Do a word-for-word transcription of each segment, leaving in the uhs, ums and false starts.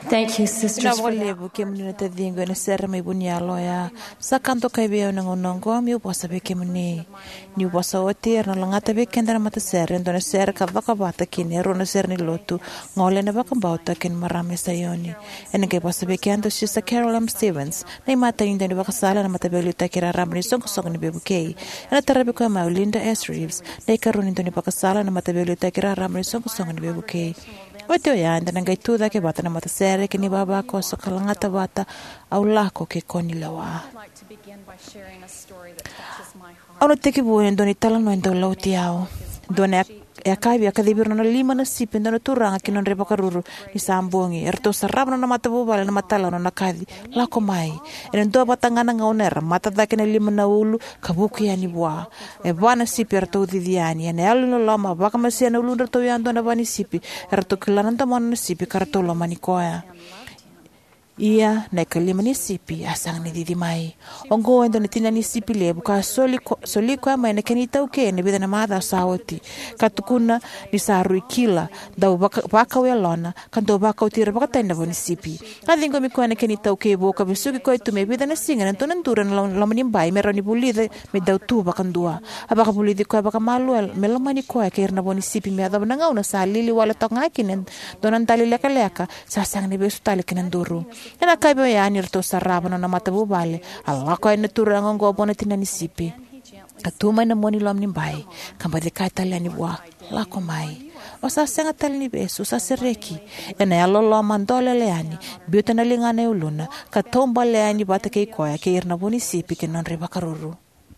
Thank you, sisters, for that. Lebu kemni te dingo ne ser mai bunia loya sakanto kai be ona ngongo mi posa be kemni ni posa otir na langata be kendra mata ser ndo ne ser ka vaka bata kini ro ne ser ni lotu ngole ne vaka bauta ken marame sayoni ene ke posa be kendo Sister Carol M. Stevens nei mata inda ne vaka sala na mata be luta kira ramni song song ne be bukei ena tarabe ko ma Linda S. Reeves nei karuni ndo ne vaka sala na mata be luta kira ramni song song ne be bukei Oto ya anda nangai tuda ke bata na mata sere ke ni baba ko so kalangata bata au lako ke koni lawa. Ono teki bu endo ni tala no endo lauti au. Dona e akai via kadibir no lima na sipe endo no turanga ke non reba karuru ni sambongi erto sarab no mata bu bala na matala no nakadi lako mai. Eno do batangana ngaoner mata da ke na lima na ulu kabuku ya ni bua. E bana sipe erto didiani ene alu no lama baka masia na ulu erto ya ando na bani sipe erto kilana nda mana sipe karto lama ni koya. Ia na kalima ni sipi asang ni didi mai. Ongo endo ni tina ni sipi lebu ka soli soli kwa mai na kenita uke ne bida na mada sawoti. Katukuna ni sarui kila da baka baka we lona kanto baka utira baka tenda boni sipi. Kadingo mi kwa na kenita uke boka besuki ko itu me bida na singa na tonan tura na lama ni bai mero ni bulide me dau tu baka ndua. Abaka bulide kwa baka malu me lama ni kwa ke na boni sipi me adab na ngau na sa lili wala tonga kinen donan tali leka leka sasang ni besu tali kinen duru. Ena kai be ya ni rto saraba na mata bu bale alla ko ina turanga ngo bona tinani sipi atuma na moni lom ni bai kamba de kai talani bua la ko mai o sa senga talni besu sa sereki ena ya lo lo mandole leani biota na linga ne uluna ka tomba leani bata ke ko ya ke irna boni sipi ke non reba karuru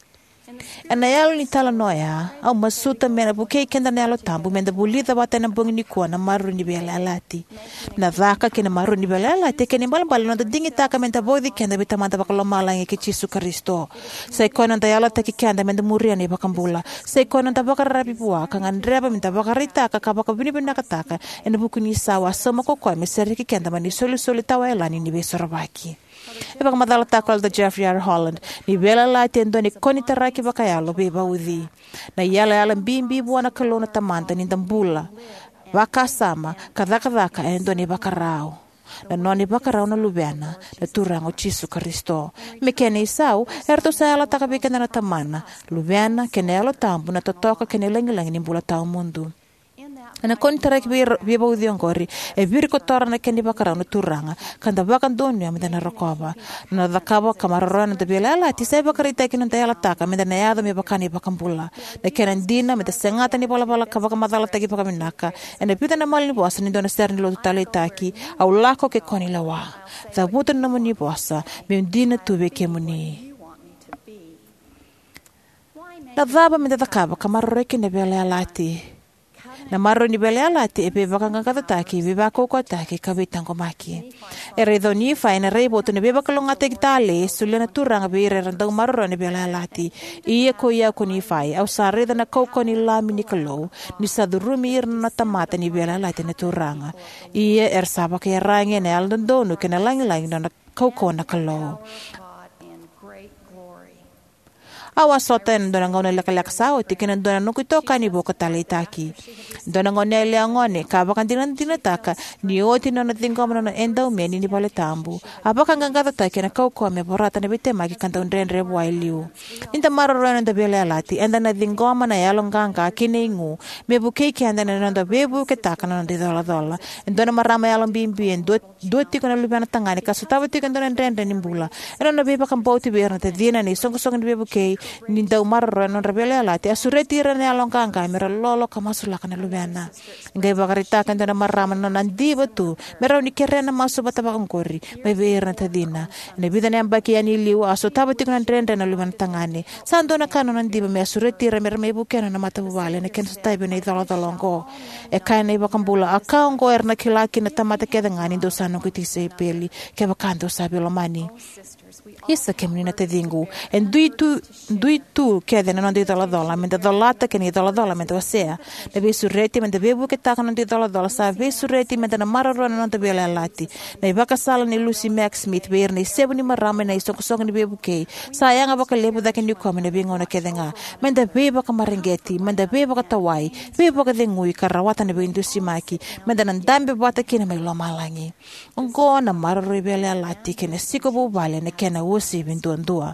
ena ya ni tala noya au masuta mena buke kenda na lo tambu menda bulida bata na bongi ni ko na maru ni bela alati na vaka ke na maru ni bela alati ke ni bal bal no dingi taka menta bodi kenda bita manta bakalo malange ke Jesu Kristo sai ko na yala ta ke kenda menda muria ni bakambula sai ko na bakara rabi bua kan andreba menta bakarita ka ka bakabini bina kataka ena buku ni sawa sama ko ko mesere ke kenda mani soli soli tawa elani ni besorabaki e baka madala takol da Jeffrey R. Holland ni bela la tendo ni koni taraki baka yalo be baudi na yala yala bimbi buana kalona tamanta ni dambula baka sama kadaka kadaka endo ni baka rao na noni baka rao na lubena na turango Jesu Kristo me kene isau erto sa yala taka beka na tamana lubena kene yalo tambu na totoka kene lengilangi ni bula tau mundu ana kontra ki be baudi ngori e vir ko torna kendi bakara no turanga kanda bakan donu ya medana rokoba na dakaba kamarona de belala ti sai bakari ta kinan ta yala taka medana yada me bakani bakambula de kenan dina me de sengata ni bola bola ka bakamadala ta ki bakaminaka ene pita na malni bosa ni dona serni lo tale taki au lako ke koni lawa ta butan na muni bosa me dina tu be ke muni na daba me de dakaba kamarora ki ne belala ti na maro ni bele alati e pe vakanga kata taki be bako ko taki ka bitango maki e redo ni fa ina rebo to ne be bakalonga te tale sulena turanga be re randang maro ni bele alati ie ko ia ko ni fa au sare na ko ko ni lami ni kalo ni sadurumi ir na tamata ni bele alati ne turanga ie er saba ke range ne aldan donu ke na lang lang na ko ko na kalo awa soten dona ngone leka leka sao tikena dona nuku toka ni boka tali taki dona ngone le ngone ka bakan dinan dinataka ni oti no natingo no enda me ni pale tambu abaka nganga ta kena kau ko me borata ne bete maki kanta ndrenre wailiu inta maro rana da bele alati enda na dingo mana ya longanga kiningu me buke ki enda na ndo bebu ke takana de dola dola dona marama ya lombimbi en do do tikona lubana tangani ka sutawa tikana dona ndrenre nimbula ena no beba kan bauti berna te dina ni songo songo bebu ke ni dau marro non rebele alati asureti rene alonganga mera lolo kamasula kana lubana ngai bagarita kan dona marama non andi betu mera ni kerena masu bata bakangkori me berna te dina ne bidane ambaki ani liu aso taba tikona ndrenre na lubana tangani sandona kana non andi me asureti re mera me bukena na mata bale ne ken stai bene dolo dolongo e kana bakambula akaongo erna kilaki na tamata kedangani do sano kuti se peli ke bakando sabelo mani Isa ke menina te dingu. En dui tu, dui tu kede na non di dola dola. Menta dolata ke ni dola dola menta wasea. Na besu reti menta bebu ke taka non di dola dola. Sa besu reti menta na mararo na non te bela lati. Na ibaka sala ni Lucy Max Smith. Beir ni sebu ni marame na isoko soko ni bebu kei. Sa yanga baka lebu dake ni kome na bingo na kede nga. Menta beba ka maringeti. Menta beba ka tawai. Beba ka dengui karawata na bindu simaki. Menta na ndambe bata kina may lomalangi. Ongo na mararo i bela lati. Kena siko bubale na kena usi binduandua.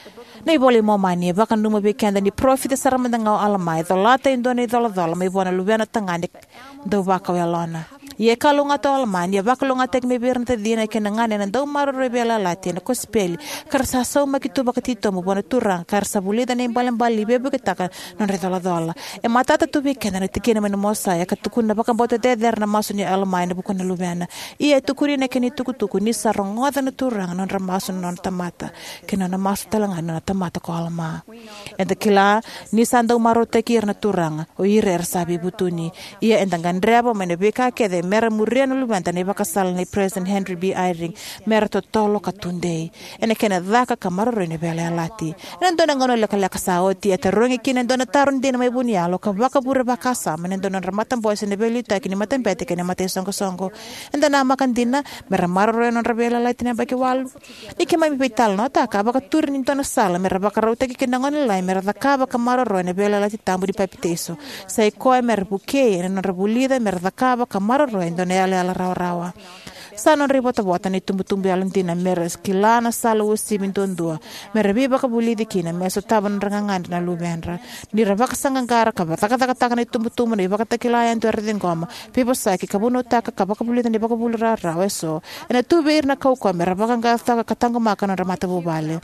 Nei boli mo mani baka numa bekenda ni profit saramanda ngau alamai dolata indone dola dola mai bona lubiana tangani do baka welona. Ye kalunga to alamani baka lunga tek me bernte dina ke ngane na do maro rebela lati na kospeli karsa so makitu baka tito mo bona turang karsa bulida ne balan bali bebe ke taka non re dola dola. E matata tu bekenda na tikena me mosa ya katukuna baka bota de der na masu ni alamai na bukuna lubiana. Ia tukuri na ke ni tukutuku ni sarongoda na turang non ramasu non tamata ke na masu talanga na tamata ko alma. Enda kila ni sandau maro tekir na turanga o ire sabi butuni ia endangan reba mene beka kede mera muriano lubanta ne bakasal ne President Henry B. Eyring mera to tolo katundei ene kena dhaka kamaro ne bele alati ene ndona ngono le kala kasaoti eta rongi kine ndona tarun dina mai bunialo ka baka bura bakasa mene ndona ramatan boys ne bele ta kini maten pete kene mate songo songo endana makan dina mera maro no rebele alati ne baki walu iki mai pital no ta ka baka turni ndona sala mera baka rauta ki kena ngono lai mera dhaka baka maro ne bele alati tambu di papiteso sai koe mera buke ene no rebulida mera dhaka baka maro Indone ale ala rawa rawa. Sanon ribota bota ni tumbu tumbu alantina meres kilana sala usi bintondua. Mere biba ka bulidi kina meso taban rangangan na lubenra. Ni rabaka sangangara ka bataka taka taka ni tumbu tumbu ni baka takilayan tu erdin goma. Pipo saki ka buno taka ka baka bulida ni baka bulira rawa eso. Ena tu beir na kau ko mere baka ngata ka tango makana ramata bubale.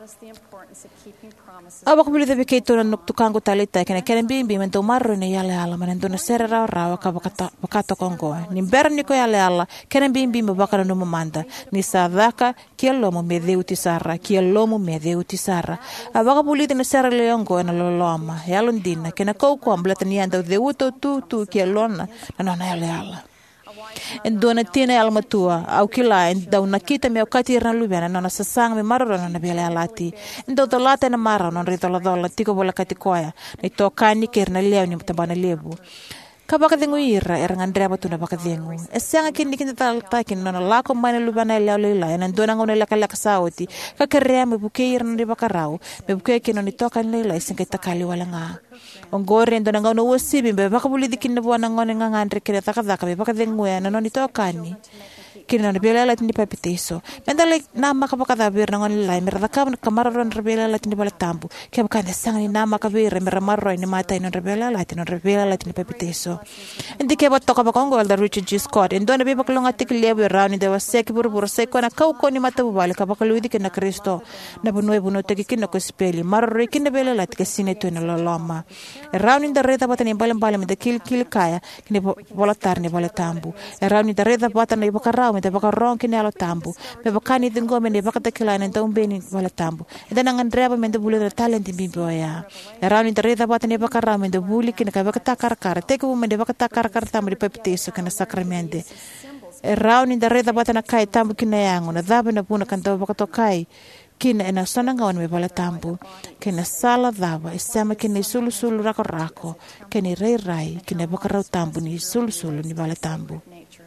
Abak buli tabi kay tunan nuktukango talita kena kena bimbi mento marro ni yale ala manendo na sere raw raw ka bakata bakato kongo ni ber ni ko yale ala kena bimbi mabaka no manda ni sadaka kielo mo medeu tisara kielo mo medeu tisara abaka buli na sere leongo na loloma yalondina kena ko ko amblata ni anda de uto tu tu kielona na na yale ala en dona tina alma tua au kila en da una kita me okati ran lubiana na sasang me marro na bela alati en do do lata na marro non rito la dola tiko bola katikoya ni to kani kerna leo ni tabana lebu kabaka dengu ira era ngandre batu na baka dengu esanga kini kinta tal takin no la ko mane lubana leo lela en dona ngone la kala kasauti ka kere me bukeir na baka raw me buke kino ni to kan lela isinga takali wala nga ongore ndo nga no wosibi be baka buli dikin bo na ngone nga ngandre kire takadaka be baka dengu ya no ni to kani kina na bela lat ni papiteso mendale na maka baka da bir na ngone lai mer da kam kamara ron rebela lat ni bala tambu ke baka ne sang ni na maka bir mer marro ni mata ni rebela lat ni rebela lat ni papiteso indi ke bot ka baka ngol da Richard G. Scott endo na be baka longa tikle be ran de wasek bur bur se ko na kau ko ni mata bubale ka baka luidi ke na Kristo na bunoi buno te ke na ko speli marro ke na bela lat ke sine to na loloma raun in da reda bata ni balam balam de kil kil kaya ni bola tar ni bola tambu raun in da reda bata ni baka raw me baka ron kini alo tambu me baka ni dingo me ne baka tekila ne taum beni wala tambu ida nangan dreba me de bulu talent bimbo ya era ni reda bata ne baka ram me de buli kini ka baka takar kar teke me de baka takar kar tambu di papiteso kana sakramente era ni reda bata na kai tambu kina yango na daba na puna kan baka to kai kina ena sona ngawan me bala tambu kina sala daba isama kina sulu sulu rako rako kina rai rai kina baka raw tambu ni sulu sulu ni bala tambu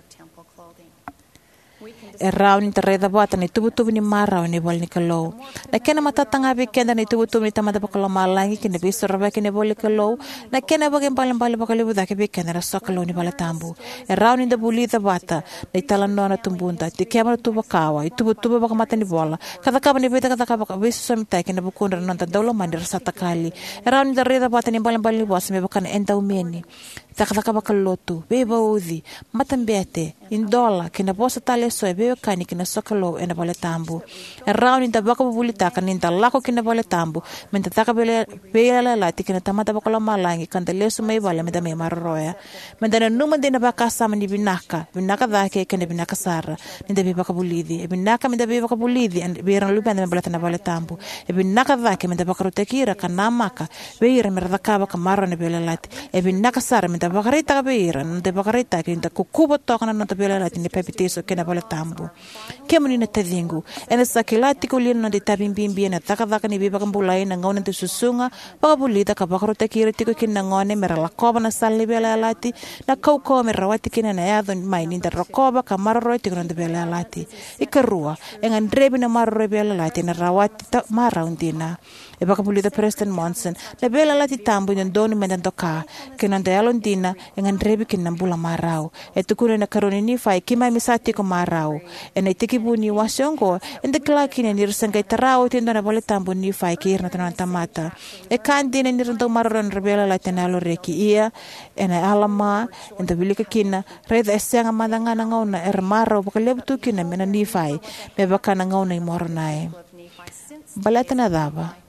erau ni tereda bata ni tubu tubu ni marau ni bol ni kalau na kena mata tanga be kenda ni tubu tubu ni tamada bakalo malangi kena be sorba kena bol kalau na kena bagen paling paling bakalo buda ke be kena rasa kalau ni bala tambu erau ni da buli da bata ni talan no na tumbunda ti kema tubu kawa tubu tubu baka mata ni bola kata kaba ni beta kata kaba be somta kena bukun non ta dawla mandi rasa takali erau ni tereda bata ni paling paling bos me bakan enta umeni takataka bakalotu beba uzi matambete indola kina bosa tale so beba kani kina sokalo ena bole tambu around in tabaka bulita kan in talako kina bole tambu men taka bele bela la tikina tamata bakalo malangi kan tele so mai bale meda me marroya men dana numa dina baka sama ni binaka binaka dake kina binaka sara ni de baka bulidi e binaka me de baka bulidi and beran lupan me bole tana bole tambu e binaka dake me de baka rotekira kan namaka beira me radaka baka marro ne bele lati e binaka sara me nda bakarita ka beira nda bakarita ki nda kukubo toka na nda bela lati ni pepitiso kena bale tambu kemuni na tadingu ena sakilati ko lina nda tabimbimbi na taka taka ni biba kambulai na ngona nda susunga baka bulita ka bakaro takira tiko kina ngone mera lakoba na sali bela lati na kauko mera wati kina na yadho mai ni nda rakoba ka maroro tiko nda bela lati ikarua engan drebi na maroro bela lati na rawati ta mara undina e baka bulita Preston Monson na bela lati tambu ni ndoni mendandoka kina nda yalondina engan drebi kina mbula marau e tukune na karoni ni fai kima misati ko marau e na itiki buni wasongo ende klaki ni nirsangai tarau tindo na bole tambu ni fai kirna tanan tamata e kandi ni nirndo maron rebela la tenalo reki ia e na alama ende bilika kina reda esenga madanga na ngona er maro bakale tu kina mena ni fai me bakana ngona i moronai balata na dava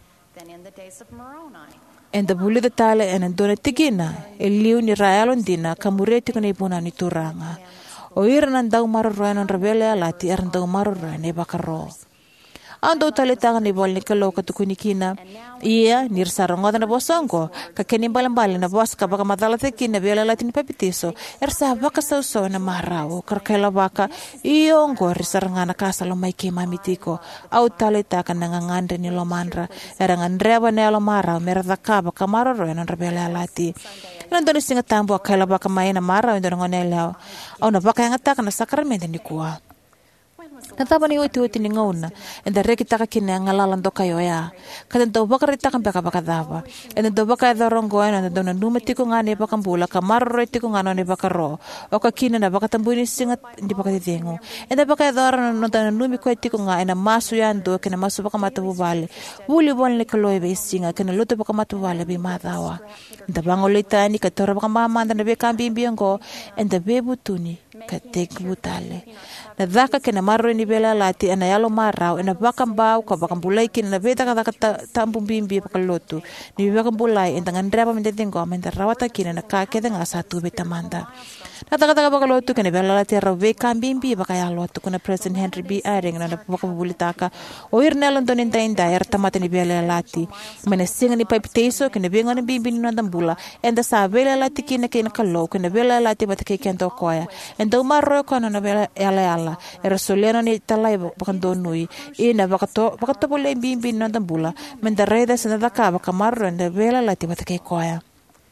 en da buli de tale en dona tigina e liu ni raelon dina kamureti kone ibuna ni turanga o irna ndau maro roenon rebele alati er ndau maro roene bakaro ando tale tanga ni bol ni kalo katukunikina ia nir sarongoda na bosongo ka keni balambali na bos ka baka madala tekina bela lati ni pepitiso er sa baka so so na marao karkela baka iongo risarangana kasa lo mai ke mamitiko au tale taka nangangande ni lo mandra era ngandreba ne lo mara merda ka baka maro roenon rebele alati nando ni singa tambo akela baka mai na mara ndo ngonelao au na baka ngata kana sakramente ni kuwa Natapa ni oiti oiti ni ngauna enda reki taka kine ngalalan doka yo ya kada ndo bakari taka baka baka dava enda ndo baka dorongo ena ndo na nume tiko ngane baka mbula kamaro tiko ngano ne baka ro o ka kine na baka tambuni singa ndi baka tengo enda baka doron no na nume ko tiko nga ena masu ya ndo kena masu baka matu vale buli bon le kaloy be singa kena luto baka matu vale be madawa enda bangolita ni ka tora baka mama enda be kambi mbiongo enda be butuni ka tek butale na daka kena maro ni bela lati ana yalo marau ena baka mbau ka baka mbulai kina na beta ka daka tambu bimbi baka lotu ni baka mbulai enta ngandreba mende tengo mende rawata kina na ka keda nga satu beta manda na daka daka baka lotu kena bela lati rawe ka bimbi baka yalo tu kuna President Henry B. Eyring na baka bulitaka o irnelon don inda inda er tamata ni bela lati mene singa ni pipe teso kena benga ni bimbi ni ndambula enda sa bela lati kina kina kalo kena bela lati bata ke kento koya enda umaro ko na bela yala yala era soleno ni talai bakan donui ina bakato bakato bole bimbi na tambula menda reda sana daka baka marro enda bela lati bata ke koya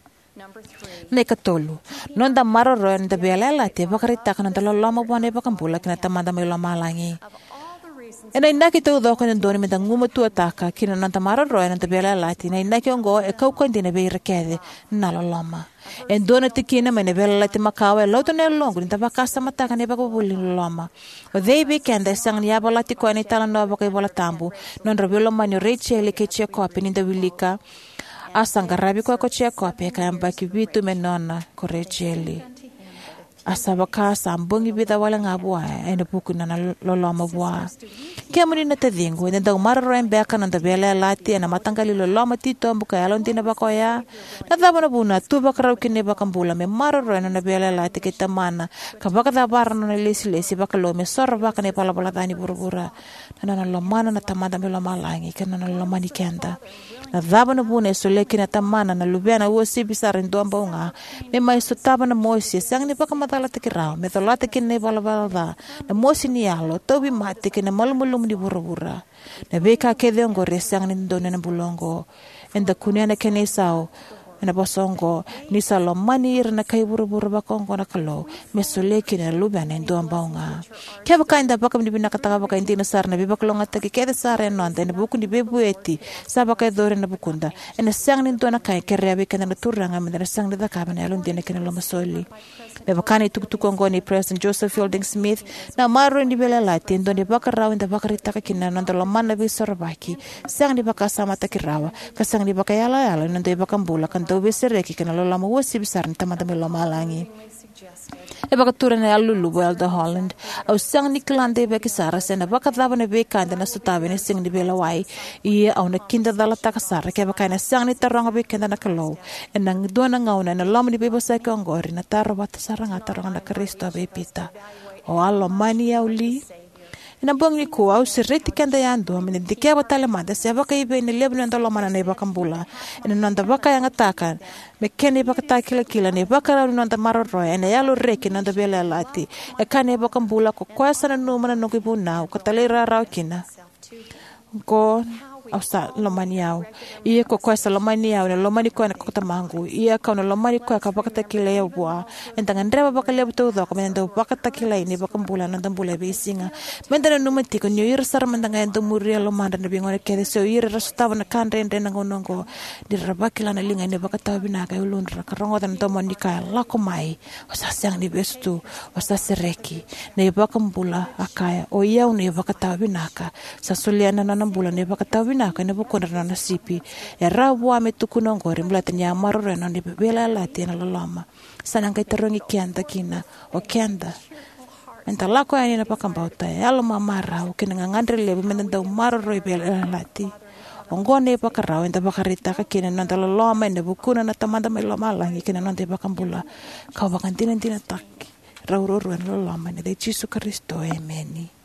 ne katolu nonda marro enda bela lati bakarita kana talolama bone bakan bula kana tamanda me lama langi ena inaki to do kana doni menda nguma tu ataka kina nanta marro enda bela lati na inaki ongo e kau kondine be rekede nalolama en dona tikina mene bela lati makawe loto ne longo nta bakasa mataka ne baka buli loma o they weekend sang ya bala ti ko ni tala no baka bola tambu non rebelo manyo Rachel ke che ko apeni da wilika asanga rabi ko ko che ko pe ka amba ki bitu menona ko Rachel asaba ka sambongi bida wala ngabwa ene buku na loloma bwa kemuni na tadingo ene da umara roen beka na da bela lati ena matangali loloma tito mbuka yalon tina bakoya na daba na buna tu bakra kine bakambula me mara roen na bela lati ke tamana ka baka da bar na lesi lesi bakalo me sor baka ne pala pala tani burubura na na lomana na tamada me loma langi kana na lomani kenda na daba na buna soleki na tamana na lubiana wo si bisar ndo ambonga me mai sotaba na moisi sang ni baka la tekirao me to la tekine bala bala na mosi ni alo to bi mate kene malmulum di burubura na beka kede ngo resang ni ndone na bulongo enda kunyana kene sao na bosongo ni salo manir na kai burubura ba kongo na kalo me soleki na lubana ndo ambaunga keba kainda baka ni binaka taka baka indina sar na bibak longa take kede sare no ande na buku ni bebueti sabaka dore na bukunda ena sang ni ndona kai kere be kana turanga me na sang ni da kabana alon dine kene lo masoli Bebakani tukutukongo ni President Joseph Fielding Smith na maro ni bela lati ndo ni baka rawa nda baka ritaka kina nanda lomana bi sorobaki sang ni baka sama takirawa kasang ni baka yala yala nanda baka mbula kan dobe sereki kana lolama wosi bisar ni tamada me lomalangi e baka tura na alulu boel da Holland au sang ni klande beki sara sena baka daba na beka anda na sutabe ni sing ni bela wai ia au na kinda dala taka sara ke baka na sang ni taronga beka anda na kalo e nang dona ngauna na loma ni bebo sa ke ongori na taro bata saranga taronga na Kristo bepita o allo mani au li ina bong ni ku au sireti kenda yandu amene dikia batale mada se baka ibe ni lebu nanda lomana ne baka mbula ina nanda baka yang atakan mekene baka takila kila ne baka ra nanda maroro ina yalo reki nanda bela lati e kane baka mbula ko kwasa na no mana no kibuna ko talera ra kina ko ausa lomani au ia ko kwasa lomani au na lomani ko na ko tamangu ia ka na lomani ko ka baka takila ya bua entanga ndreba baka lebu to do ko menda baka takila ini baka mbula na ndambula besinga menda no mati ko nyu ir sar menda nga ndo muri lomanda na bingone kede so ir rastava na kandre ende na ngonongo di rabakila na linga ne baka tabina ka ulundra ka rongo dan to monika la ko mai osa sang ni bestu osa sereki ne baka mbula akaya o ia ne baka tabina ka sa soliana na mbula ne baka tabina naka ne boko na nasipi e rawa me tukuno ngore mlata nya marore na ni bela lati na lolama sana ngai terongi kianda kina o kianda enta lako ani na pakambauta e alo mamara o kina ngandre le menda marore bela lati ongone pakarao enta pakarita ka kina na lolama ne bukuna na tamanda me lomala ngi kina nonte pakambula ka bakantina tina tak rauroro na lolama ne de Jesu Kristo amen.